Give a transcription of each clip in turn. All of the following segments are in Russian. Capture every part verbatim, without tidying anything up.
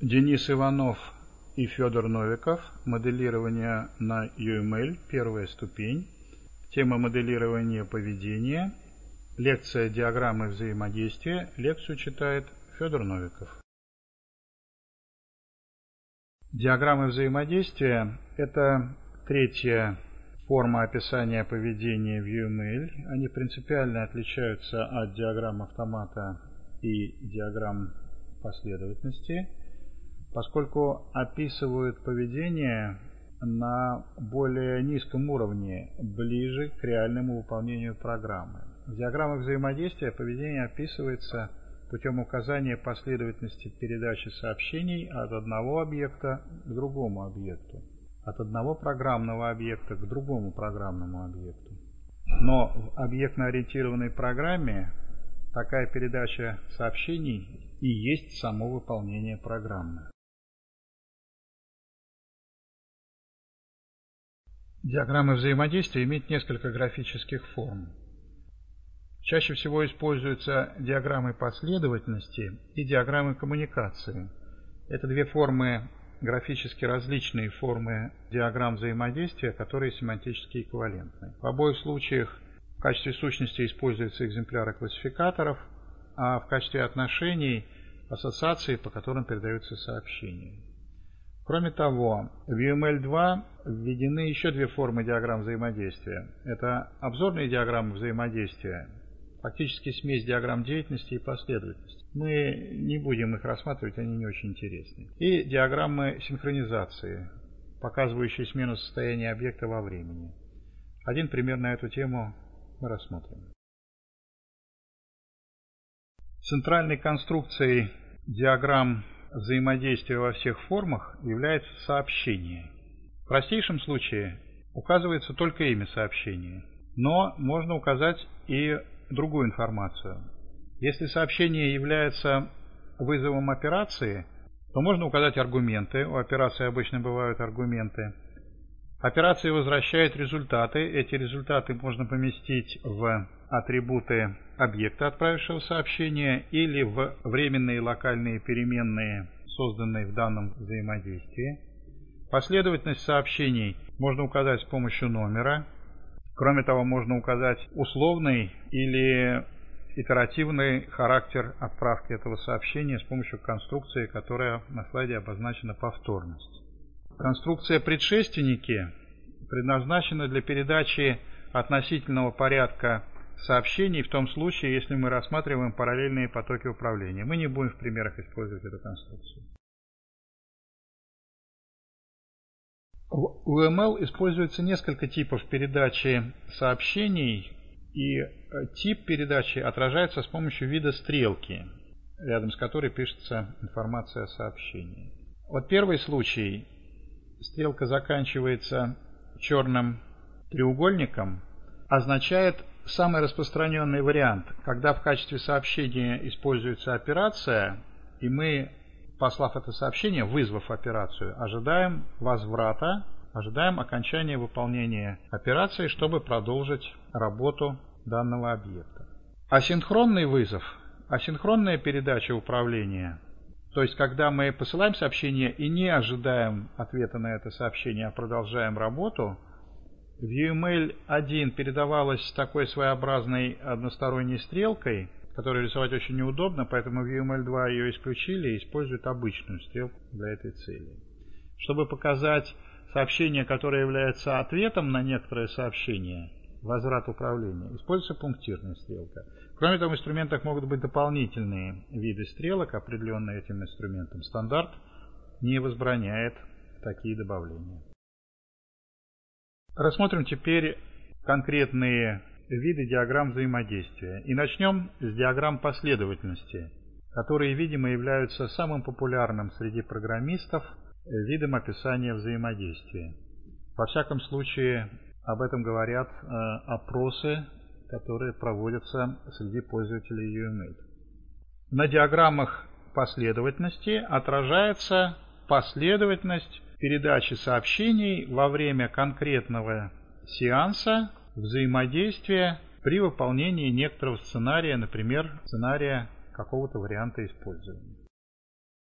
Денис Иванов и Федор Новиков. Моделирование на ю эм эль. Первая ступень. Тема моделирования поведения. Лекция «Диаграммы взаимодействия». Лекцию читает Федор Новиков. Диаграммы взаимодействия – это третья форма описания поведения в ю эм эль. Они принципиально отличаются от диаграмм автомата и диаграмм последовательности, поскольку описывают поведение на более низком уровне, ближе к реальному выполнению программы. В диаграммах взаимодействия поведение описывается путем указания последовательности передачи сообщений от одного объекта к другому объекту, от одного программного объекта к другому программному объекту. Но в объектно-ориентированной программе такая передача сообщений и есть само выполнение программы. Диаграммы взаимодействия имеют несколько графических форм. Чаще всего используются диаграммы последовательности и диаграммы коммуникации. Это две формы, графически различные формы диаграмм взаимодействия, которые семантически эквивалентны. В обоих случаях в качестве сущности используются экземпляры классификаторов, а в качестве отношений – ассоциации, по которым передаются сообщения. Кроме того, в ю эм эль два введены еще две формы диаграмм взаимодействия. Это обзорные диаграммы взаимодействия, фактически смесь диаграмм деятельности и последовательности. Мы не будем их рассматривать, они не очень интересны. И диаграммы синхронизации, показывающие смену состояния объекта во времени. Один пример на эту тему мы рассмотрим. Центральной конструкцией диаграмм взаимодействия во всех формах является сообщение. В простейшем случае указывается только имя сообщения, но можно указать и другую информацию. Если сообщение является вызовом операции, то можно указать аргументы. У операции обычно бывают аргументы. Операция возвращает результаты. Эти результаты можно поместить в атрибуты объекта, отправившего сообщение, или в временные локальные переменные, созданные в данном взаимодействии. Последовательность сообщений можно указать с помощью номера. Кроме того, можно указать условный или итеративный характер отправки этого сообщения с помощью конструкции, которая на слайде обозначена повторность. Конструкция предшественники предназначена для передачи относительного порядка сообщений в том случае, если мы рассматриваем параллельные потоки управления. Мы не будем в примерах использовать эту конструкцию. В ю эм эл используется несколько типов передачи сообщений, и тип передачи отражается с помощью вида стрелки, рядом с которой пишется информация о сообщении. Вот первый случай. Стрелка заканчивается черным треугольником, означает самый распространенный вариант, когда в качестве сообщения используется операция, и мы, послав это сообщение, вызвав операцию, ожидаем возврата, ожидаем окончания выполнения операции, чтобы продолжить работу данного объекта. Асинхронный вызов, асинхронная передача управления, то есть когда мы посылаем сообщение и не ожидаем ответа на это сообщение, а продолжаем работу, в ю эм эль один передавалась такой своеобразной односторонней стрелкой, которую рисовать очень неудобно, поэтому в ю эм эль два ее исключили и используют обычную стрелку для этой цели. Чтобы показать сообщение, которое является ответом на некоторое сообщение, возврат управления, используется пунктирная стрелка. Кроме того, в инструментах могут быть дополнительные виды стрелок, определенные этим инструментом. Стандарт не возбраняет такие добавления. Рассмотрим теперь конкретные виды диаграмм взаимодействия. И начнем с диаграмм последовательности, которые, видимо, являются самым популярным среди программистов видом описания взаимодействия. Во всяком случае, об этом говорят э, опросы, которые проводятся среди пользователей ю эм эль. На диаграммах последовательности отражается последовательность передачи сообщений во время конкретного сеанса взаимодействия при выполнении некоторого сценария, например, сценария какого-то варианта использования.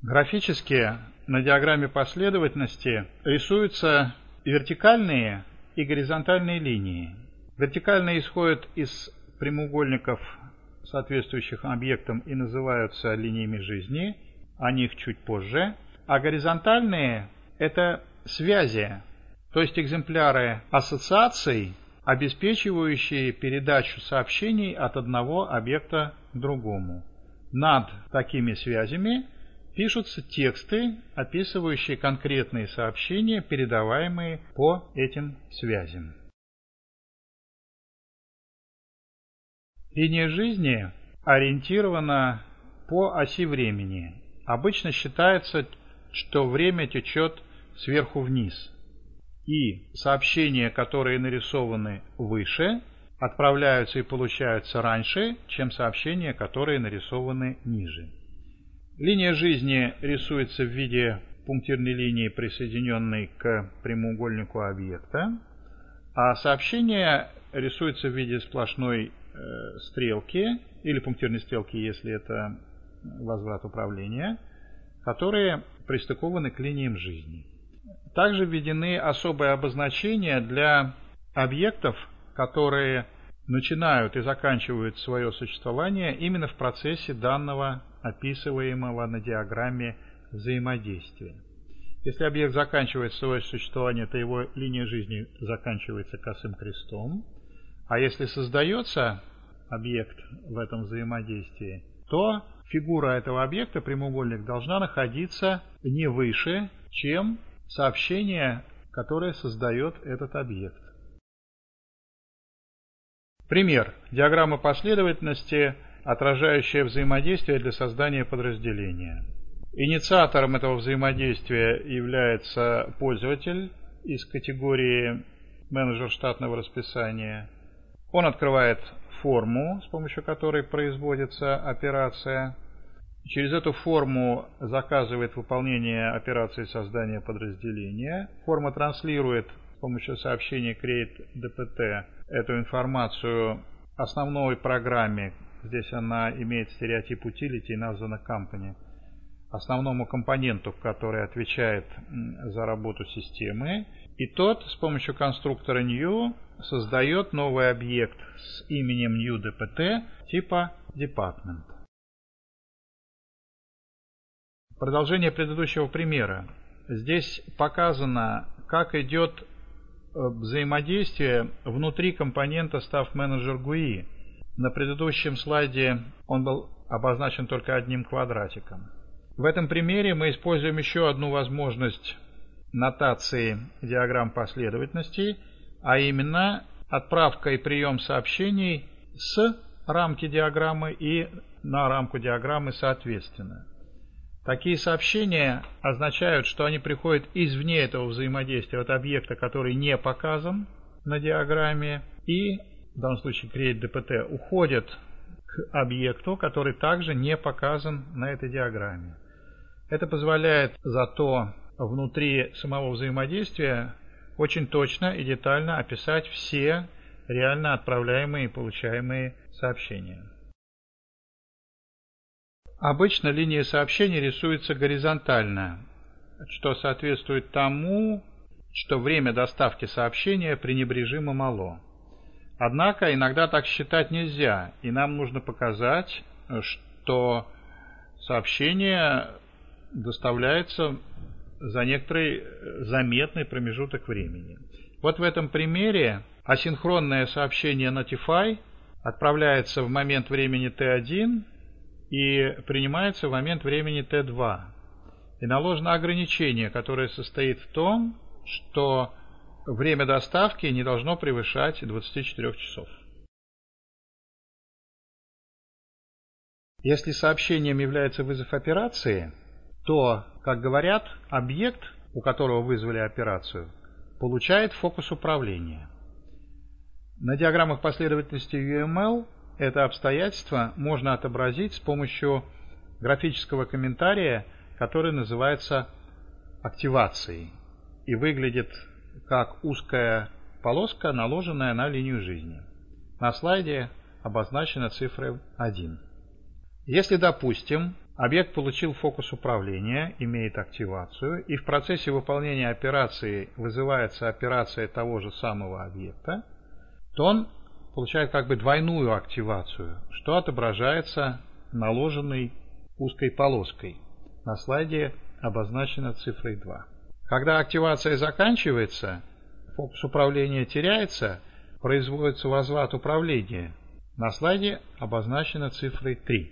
Графически на диаграмме последовательности рисуются вертикальные и горизонтальные линии. Вертикальные исходят из прямоугольников, соответствующих объектам, и называются линиями жизни, о них чуть позже. А горизонтальные – это связи, то есть экземпляры ассоциаций, обеспечивающие передачу сообщений от одного объекта к другому. Над такими связями пишутся тексты, описывающие конкретные сообщения, передаваемые по этим связям. Линия жизни ориентирована по оси времени. Обычно считается, что время течет сверху вниз, и сообщения, которые нарисованы выше, отправляются и получаются раньше, чем сообщения, которые нарисованы ниже. Линия жизни рисуется в виде пунктирной линии, присоединенной к прямоугольнику объекта, а сообщение рисуется в виде сплошной э, стрелки, или пунктирной стрелки, если это возврат управления, которые пристыкованы к линиям жизни. Также введены особые обозначения для объектов, которые начинают и заканчивают свое существование именно в процессе данного описываемого на диаграмме взаимодействия. Если объект заканчивает свое существование, то его линия жизни заканчивается косым крестом, а если создается объект в этом взаимодействии, то фигура этого объекта, прямоугольник, должна находиться не выше, чем сообщение, которое создает этот объект. Пример. Диаграмма последовательности, отражающая взаимодействие для создания подразделения. Инициатором этого взаимодействия является пользователь из категории менеджер штатного расписания. Он открывает форму, с помощью которой производится операция. Через эту форму заказывает выполнение операции создания подразделения. Форма транслирует с помощью сообщения create ди пи ти эту информацию основной программе. Здесь она имеет стереотип utility и названа company. Основному компоненту, который отвечает за работу системы. И тот с помощью конструктора new создает новый объект с именем newDpt типа department. Продолжение предыдущего примера. Здесь показано, как идет взаимодействие внутри компонента Staff Manager джи ю ай. На предыдущем слайде он был обозначен только одним квадратиком. В этом примере мы используем еще одну возможность нотации диаграмм последовательностей, а именно отправка и прием сообщений с рамки диаграммы и на рамку диаграммы соответственно. Такие сообщения означают, что они приходят извне этого взаимодействия от объекта, который не показан на диаграмме, и в данном случае create ди пи ти уходят к объекту, который также не показан на этой диаграмме. Это позволяет зато внутри самого взаимодействия очень точно и детально описать все реально отправляемые и получаемые сообщения. Обычно линия сообщений рисуется горизонтально, что соответствует тому, что время доставки сообщения пренебрежимо мало. Однако иногда так считать нельзя, и нам нужно показать, что сообщение доставляется за некоторый заметный промежуток времени. Вот в этом примере асинхронное сообщение Notify отправляется в момент времени тэ один и принимается в момент времени тэ два. И наложено ограничение, которое состоит в том, что время доставки не должно превышать двадцати четырёх часов. Если сообщением является вызов операции, то, как говорят, объект, у которого вызвали операцию, получает фокус управления. На диаграммах последовательности ю эм эл это обстоятельство можно отобразить с помощью графического комментария, который называется активацией и выглядит как узкая полоска, наложенная на линию жизни. На слайде обозначена цифра один. Если, допустим, Объект получил фокус управления, имеет активацию, и в процессе выполнения операции вызывается операция того же самого объекта, то он получает как бы двойную активацию, что отображается наложенной узкой полоской. На слайде обозначено цифрой два. Когда активация заканчивается, фокус управления теряется, производится возврат управления. На слайде обозначено цифрой три.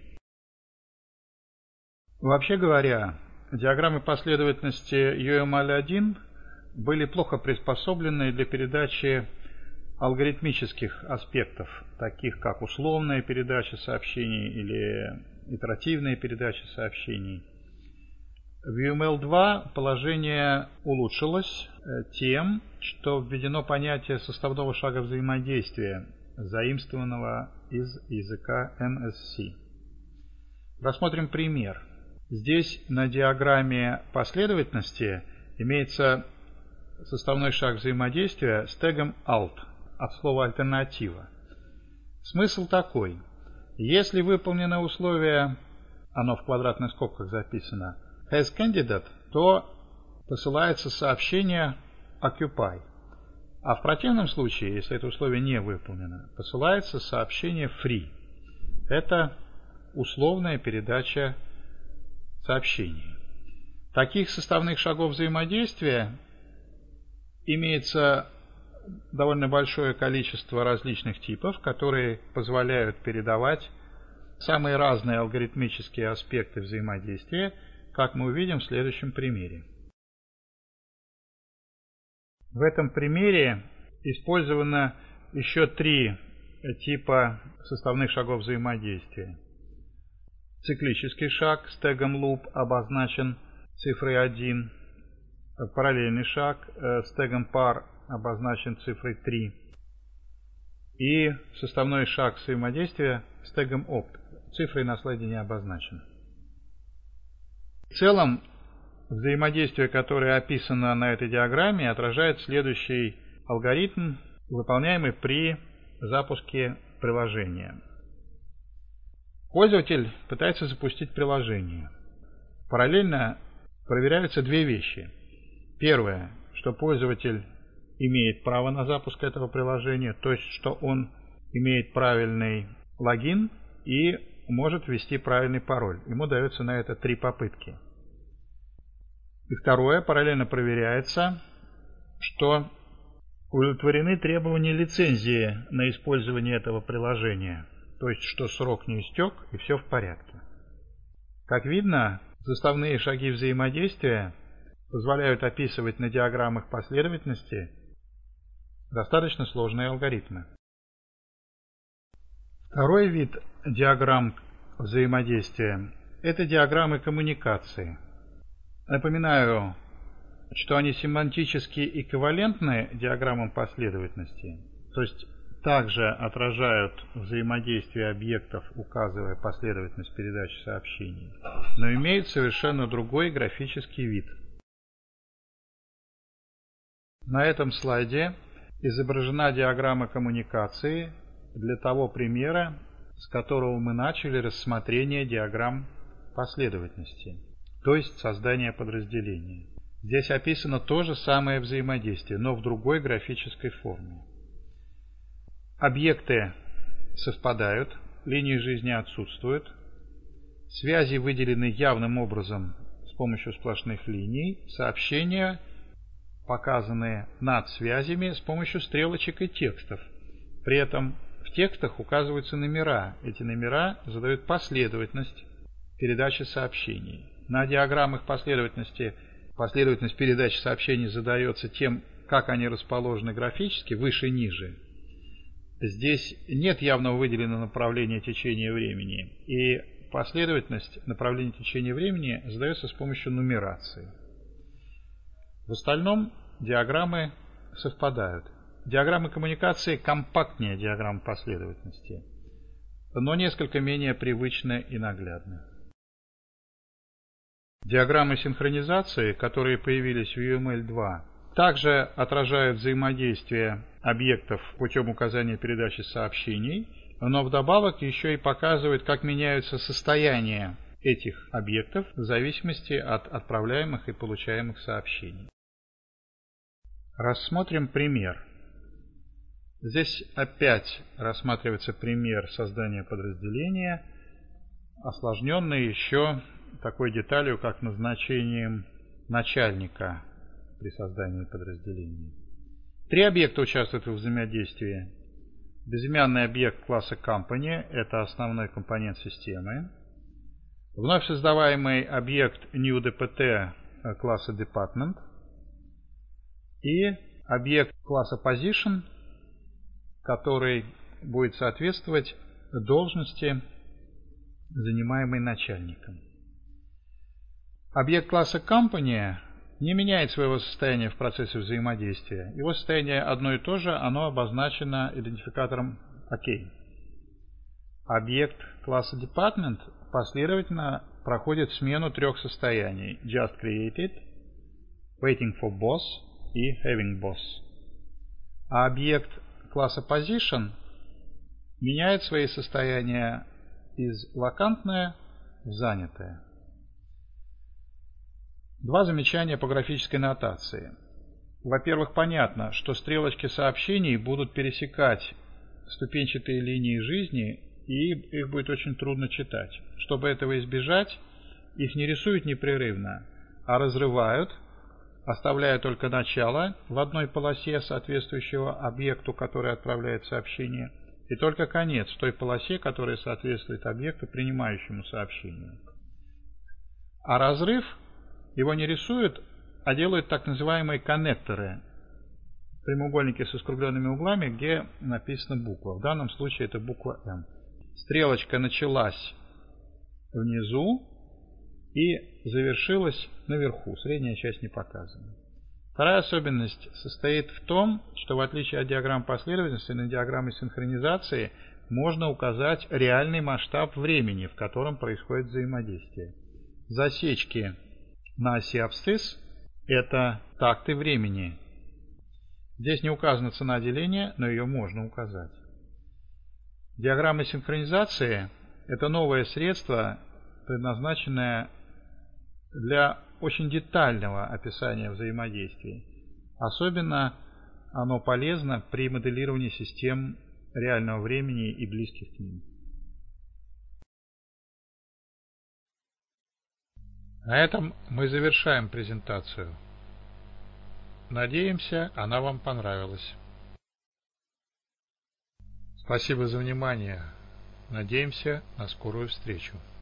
Вообще говоря, диаграммы последовательности ю эм эл один были плохо приспособлены для передачи алгоритмических аспектов, таких как условная передача сообщений или итеративная передача сообщений. В ю эм эл два положение улучшилось тем, что введено понятие составного шага взаимодействия, заимствованного из языка эн эс си. Рассмотрим пример. Здесь на диаграмме последовательности имеется составной шаг взаимодействия с тегом alt от слова альтернатива. Смысл такой. Если выполнено условие, оно в квадратных скобках записано, has candidate, то посылается сообщение occupy. А в противном случае, если это условие не выполнено, посылается сообщение free. Это условная передача сообщений. Таких составных шагов взаимодействия имеется довольно большое количество различных типов, которые позволяют передавать самые разные алгоритмические аспекты взаимодействия, как мы увидим в следующем примере. В этом примере использовано еще три типа составных шагов взаимодействия. Циклический шаг с тегом loop обозначен цифрой один, параллельный шаг с тегом par обозначен цифрой три и составной шаг взаимодействия с тегом opt, цифрой на слайде не обозначен. В целом, взаимодействие, которое описано на этой диаграмме, отражает следующий алгоритм, выполняемый при запуске приложения. Пользователь пытается запустить приложение. Параллельно проверяются две вещи. Первое, что пользователь имеет право на запуск этого приложения, то есть что он имеет правильный логин и может ввести правильный пароль. Ему дается на это три попытки. И второе, параллельно проверяется, что удовлетворены требования лицензии на использование этого приложения. То есть, что срок не истек и все в порядке. Как видно, составные шаги взаимодействия позволяют описывать на диаграммах последовательности достаточно сложные алгоритмы. Второй вид диаграмм взаимодействия – это диаграммы коммуникации. Напоминаю, что они семантически эквивалентны диаграммам последовательности, то есть также отражают взаимодействие объектов, указывая последовательность передачи сообщений, но имеют совершенно другой графический вид. На этом слайде изображена диаграмма коммуникации для того примера, с которого мы начали рассмотрение диаграмм последовательности, то есть создание подразделения. Здесь описано то же самое взаимодействие, но в другой графической форме. Объекты совпадают, линии жизни отсутствуют, связи выделены явным образом с помощью сплошных линий, сообщения показаны над связями с помощью стрелочек и текстов. При этом в текстах указываются номера. Эти номера задают последовательность передачи сообщений. На диаграммах последовательности последовательность передачи сообщений задается тем, как они расположены графически, выше и ниже. Здесь нет явного выделенного направления течения времени, и последовательность направления течения времени задается с помощью нумерации. В остальном диаграммы совпадают. Диаграммы коммуникации компактнее диаграмм последовательности, но несколько менее привычны и наглядны. Диаграммы синхронизации, которые появились в ю эм эл два, также отражают взаимодействие объектов путем указания передачи сообщений, но вдобавок еще и показывают, как меняются состояния этих объектов в зависимости от отправляемых и получаемых сообщений. Рассмотрим пример. Здесь опять рассматривается пример создания подразделения, осложненный еще такой деталью, как назначением начальника при создании подразделения. Три объекта участвуют в взаимодействии. Безымянный объект класса Company – это основной компонент системы. Вновь создаваемый объект NewDpt класса Department и объект класса Position, который будет соответствовать должности, занимаемой начальником. Объект класса Company не меняет своего состояния в процессе взаимодействия. Его состояние одно и то же, оно обозначено идентификатором ОК. Объект класса Department последовательно проходит смену трех состояний: Just Created, Waiting for Boss и Having Boss. А объект класса Position меняет свои состояния из вакантное в занятое. Два замечания по графической нотации. Во-первых, понятно, что стрелочки сообщений будут пересекать ступенчатые линии жизни, и их будет очень трудно читать. Чтобы этого избежать, их не рисуют непрерывно, а разрывают, оставляя только начало в одной полосе, соответствующего объекту, который отправляет сообщение, и только конец в той полосе, которая соответствует объекту, принимающему сообщение. А разрыв его не рисуют, а делают так называемые коннекторы, прямоугольники со скругленными углами, где написана буква. В данном случае это буква М. Стрелочка началась внизу и завершилась наверху. Средняя часть не показана. Вторая особенность состоит в том, что в отличие от диаграмм последовательности, на диаграмме синхронизации можно указать реальный масштаб времени, в котором происходит взаимодействие. Засечки на оси абсцисс – это такты времени. Здесь не указана цена деления, но ее можно указать. Диаграмма синхронизации – это новое средство, предназначенное для очень детального описания взаимодействий. Особенно оно полезно при моделировании систем реального времени и близких к ним. На этом мы завершаем презентацию. Надеемся, она вам понравилась. Спасибо за внимание. Надеемся на скорую встречу.